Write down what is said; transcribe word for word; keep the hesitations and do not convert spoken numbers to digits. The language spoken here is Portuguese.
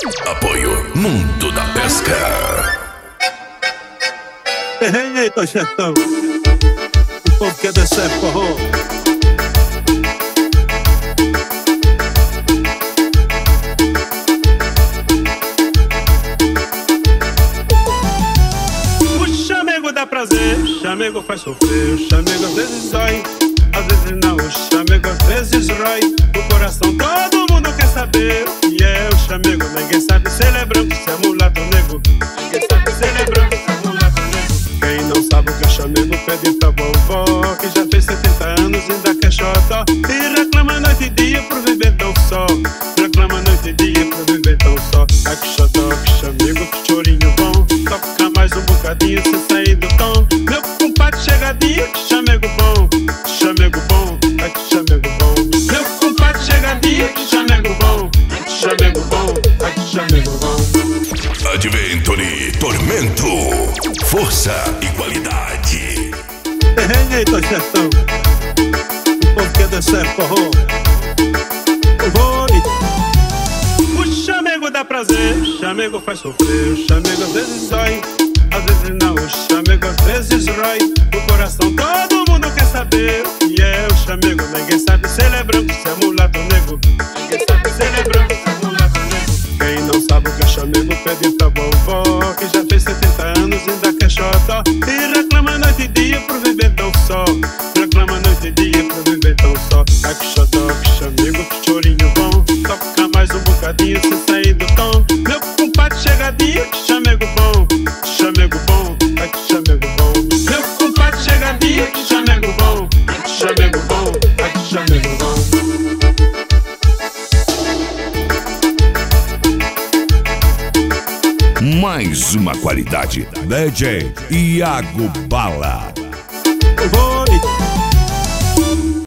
Apoio Mundo da Pesca. Eita, chefão, o povo quer descer forró. O chamego dá prazer, o chamego faz sofrer, o chamego às vezes dói, às vezes não, o chamego às vezes rói. O coração todo mundo quer saber o que é o chamego. Ninguém sabe se ele é branco, se é mulato ou negro. Ninguém sabe se ele é branco, se é mulato ou negro. Quem não sabe o que é chamego pede pra vovó, que já fez setenta anos e ainda quer xodó. E reclama noite e dia por viver tão só. Reclama noite e dia por viver tão só. Ai que xodó, que chamego, que chorinho bom. Toca mais um bocadinho sem sair do tom. Meu compadre chegadinho, que chamego bom. Chamego bom, ai que chamego bom. Meu compadre chegadinho, que chamego bom. Chamego bom, ai que chamego bom. Adventure Tormento. Força e qualidade. Eita, chefão, o povo quer descer forró. O chamego dá prazer, o chamego faz sofrer, o chamego às vezes dói, às vezes não, o chamego às vezes rói. O coração todo mundo quer saber o que é o chamego. Ninguém sabe se ele é branco, se é mulato ou negro. Ninguém sabe se ele é branco, se é mulato ou negro. Quem não sabe o que é chamego pede pra vovó, que já fez setenta anos e ainda quer xodó. E reclama noite e dia por viver tão só. Reclama noite e dia por viver tão só. Ai que xodó, que chamego, que chorinho bom. Toca mais um bocadinho sem sair do tom. Meu compadre chegadinho, que chamego bom. Chamego bom, ai que chamego bom. Meu compadre chegadinho, que chamego bom. Chamego bom, ai que chamego bom. Mais uma qualidade. D J Iago Bala. Oi.